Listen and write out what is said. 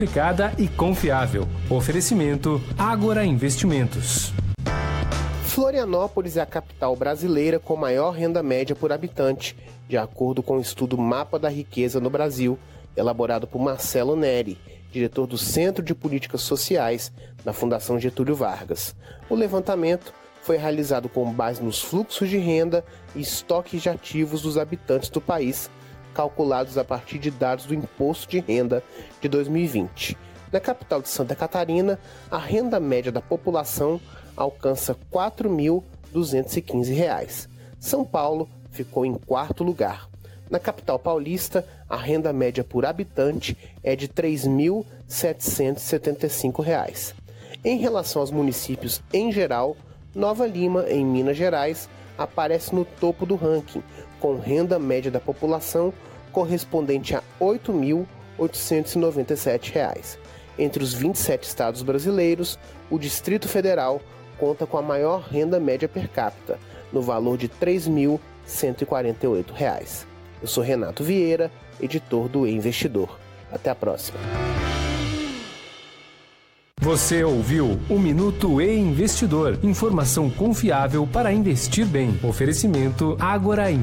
Aplicada e confiável. Oferecimento Ágora Investimentos. Florianópolis é a capital brasileira com maior renda média por habitante, de acordo com o estudo Mapa da Riqueza no Brasil, elaborado por Marcelo Neri, diretor do Centro de Políticas Sociais da Fundação Getúlio Vargas. O levantamento foi realizado com base nos fluxos de renda e estoques de ativos dos habitantes do país, calculados a partir de dados do Imposto de Renda de 2020. Na capital de Santa Catarina, a renda média da população alcança R$ 4.215. São Paulo ficou em quarto lugar. Na capital paulista, a renda média por habitante é de R$ 3.775. Em relação aos municípios em geral, Nova Lima, em Minas Gerais, aparece no topo do ranking, com renda média da população correspondente a R$ 8.897. Entre os 27 estados brasileiros, o Distrito Federal conta com a maior renda média per capita, no valor de R$ 3.148. Eu sou Renato Vieira, editor do E-Investidor. Até a próxima. Você ouviu o Minuto E-Investidor. Informação confiável para investir bem. Oferecimento Ágora